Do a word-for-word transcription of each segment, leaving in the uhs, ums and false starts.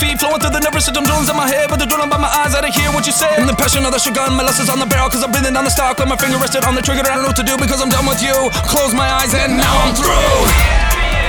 beat flowing through the nervous system, drones in my head, but they're drawn by my eyes. I didn't hear what you said. And the passion of the shotgun, my lessons on the barrel, cause I'm breathing down the stock. With my finger rested on the trigger, I don't know what to do because I'm done with you. Close my eyes and now I'm through.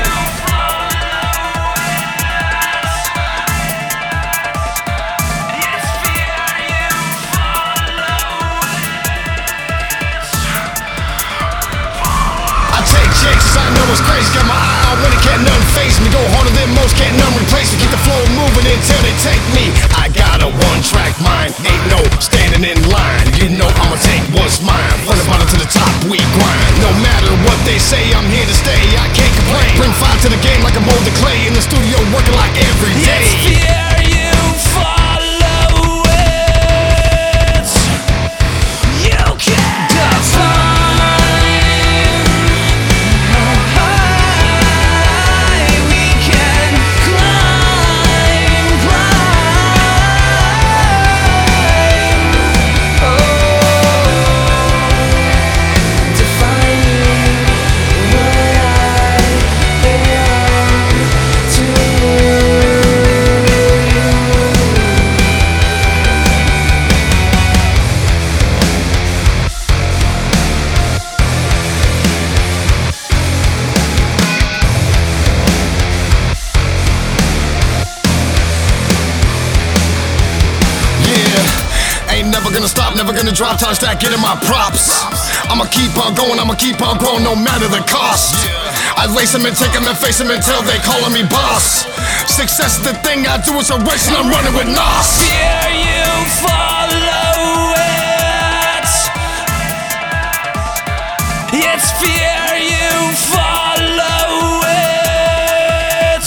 Chances I know it's crazy, got my eye out when it can't none face me. Go harder than most, can't none replace me. Keep the flow moving until they take me. I got a one-track mind, ain't no standing in line. You know I'ma take what's mine. From the bottom to the top, we grind. No matter what they say, I'm here to stay. I can't complain. Bring fire to the game like a molded clay. In the studio working like every day. It's fear you follow it. You can't define. Ain't never gonna stop, never gonna drop, time stack, getting my props. I'ma keep on going, I'ma keep on growing, no matter the cost. I lace them and take them and face them until they calling me boss. Success is the thing I do, it's a race and I'm running with Nos. Fear you follow it. It's fear you follow it.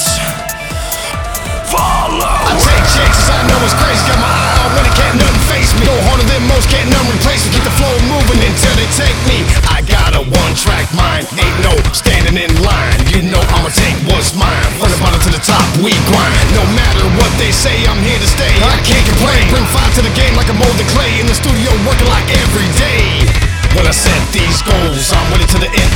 Follow I take chances, I know it's crazy, got my eye out when it can't nothing face me. Go harder than most, can't none replace me. Keep the flow moving until they take me. I got a one-track mind, ain't no standing in line. You know I'ma take what's mine. From the bottom to the top, we grind. No matter what they say, I'm here to stay. I can't complain. Bring fire to the game like a molded clay. In the studio working like every day. When I set these goals, I'm with it to the end.